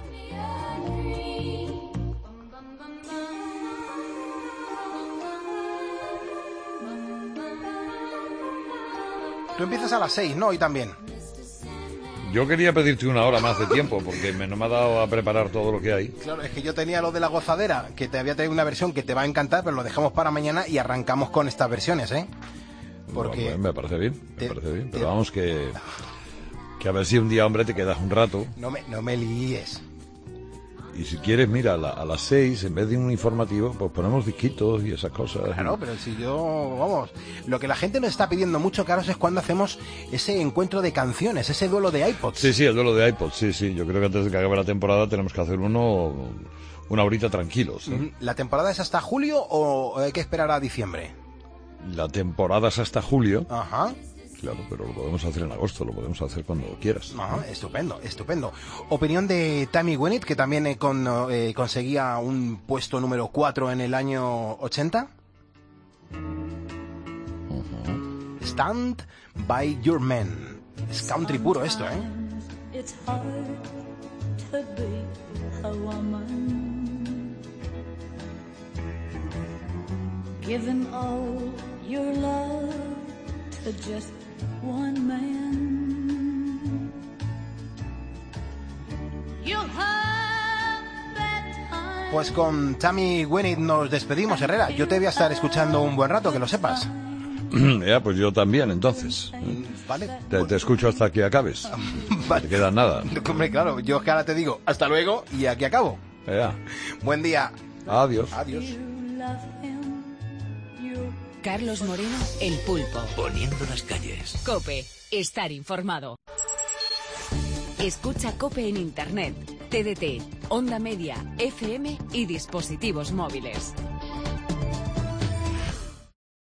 Tú empiezas a las seis, ¿no? Hoy también. Yo quería pedirte una hora más de tiempo, porque me, no me ha dado a preparar todo lo que hay. Claro, es que yo tenía lo de la gozadera, que te había traído una versión que te va a encantar, pero lo dejamos para mañana y arrancamos con estas versiones, ¿eh? Porque... Bueno, me parece bien, me te, parece bien, pero te... vamos que... Que a ver si un día, hombre, te quedas un rato. No me, no me líes. Y si quieres, mira, a, la, a las seis, en vez de un informativo, pues ponemos disquitos y esas cosas. Claro, pero si yo, vamos, lo que la gente nos está pidiendo mucho, Carlos, es cuando hacemos ese encuentro de canciones, ese duelo de iPods. Sí, sí, el duelo de iPods, sí, sí. Yo creo que antes de que acabe la temporada tenemos que hacer uno, una horita tranquilos, ¿eh? ¿La temporada es hasta julio o hay que esperar a diciembre? La temporada es hasta julio. Ajá. Claro, pero lo podemos hacer en agosto, lo podemos hacer cuando quieras. Ah, estupendo, estupendo. Opinión de Tammy Wynette, que también eh, con, eh, conseguía un puesto número cuatro en el año ochenta. Uh-huh. Stand by Your Man. Es country puro esto, ¿eh? It's hard to be a woman. Giving all your love to just one man. You'll have that time. Pues con Tammy Wynette nos despedimos, Herrera. Yo te voy a estar escuchando un buen rato, que lo sepas. Ya, pues yo también, entonces. Vale. Te, te escucho hasta que acabes. Vale. No te queda nada. Hombre, claro, yo que ahora te digo hasta luego y aquí acabo. Ya. Buen día. Adiós. Adiós. Carlos Moreno, El Pulpo. Poniendo las calles. COPE, estar informado. Escucha COPE en Internet, T D T, Onda Media, F M y dispositivos móviles.